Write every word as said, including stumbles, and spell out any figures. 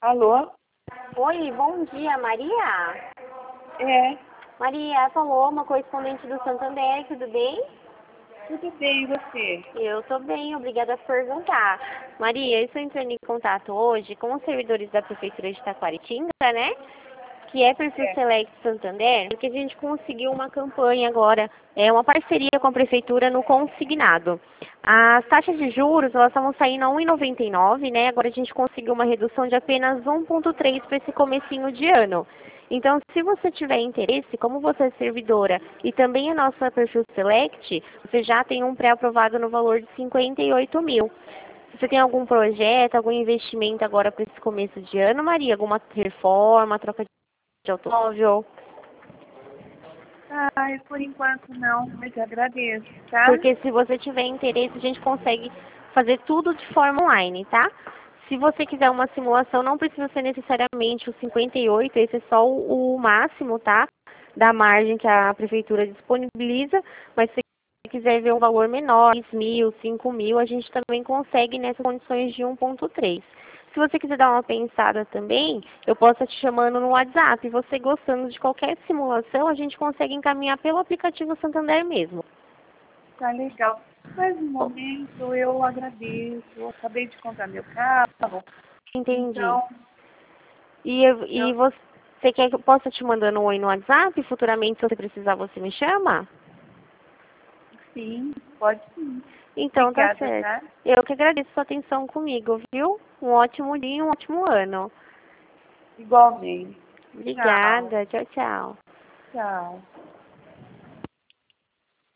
Alô? Oi, bom dia, Maria. É, Maria, falou uma correspondente do Santander, tudo bem? tudo bem, e você? Eu tô bem, obrigada por perguntar. Maria, eu estou entrando em contato hoje com os servidores da Prefeitura de Taquaritinga, né? Que é Perfil É. Select Santander, porque a gente conseguiu uma campanha agora, é uma parceria com a Prefeitura no consignado. As taxas de juros, elas estavam saindo a um vírgula noventa e nove, né? Agora a gente conseguiu uma redução de apenas um vírgula três para esse comecinho de ano. Então, se você tiver interesse, como você é servidora e também a nossa Perfil Select, você já tem um pré-aprovado no valor de cinquenta e oito mil. Você tem algum projeto, algum investimento agora para esse começo de ano, Maria? Alguma reforma, troca de automóvel? Ai, por enquanto não, mas agradeço, tá? Porque se você tiver interesse, a gente consegue fazer tudo de forma online, tá? Se você quiser uma simulação, não precisa ser necessariamente o cinquenta e oito, esse é só o, o máximo, tá? Da margem que a prefeitura disponibiliza, mas se você quiser ver um valor menor, seis mil, cinco mil, a gente também consegue nessas condições de um ponto três. Se você quiser dar uma pensada também, eu posso estar te chamando no WhatsApp. Você gostando de qualquer simulação, a gente consegue encaminhar pelo aplicativo Santander mesmo. Tá legal. Mas no momento eu agradeço. Eu acabei de comprar meu carro, Entendi. então E, eu- eu e você quer que eu possa te mandando um oi no WhatsApp? Futuramente, se você precisar, você me chama? sim, pode sim. Então, tá Obrigada, certo. tá? Eu que agradeço sua atenção comigo, viu? Um ótimo dia e um ótimo ano. Igualmente. Tchau, Obrigada. Tchau, tchau. tchau.